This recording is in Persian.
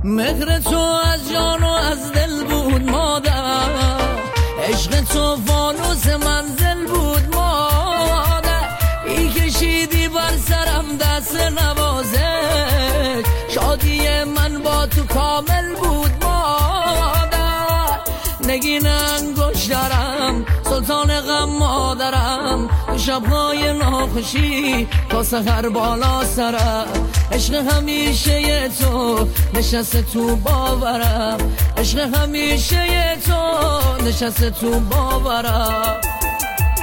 مهر تو از جان و از دل بود مادر، عشق تو فانوس منزل بود مادر، ای کشیدی بر سرم دست نوازش، شادی من با تو کامل بود مادر. نگین انگشت دارم سلطان غم مادرم، شبهای ناخوشی تا سحر بالا سرم، عشق همیشه تو نشسته تو باورم، عشق همیشه تو نشسته تو باورم.